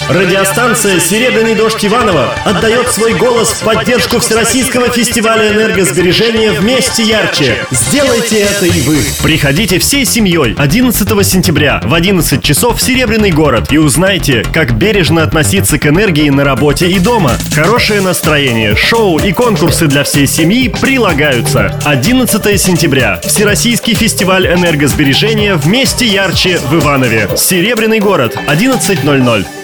Радиостанция «Серебряный дождь» Иваново отдает свой голос в поддержку Всероссийского фестиваля энергосбережения «Вместе ярче». Сделайте это и вы. Приходите всей семьей 11 сентября в 11 часов в Серебряный город и узнайте, как бережно относиться к энергии на работе и дома. Хорошее настроение, шоу и конкурсы для всей семьи прилагаются. 11 сентября. Всероссийский фестиваль энергосбережения «Вместе ярче» в Иванове. Серебряный город. 11:00.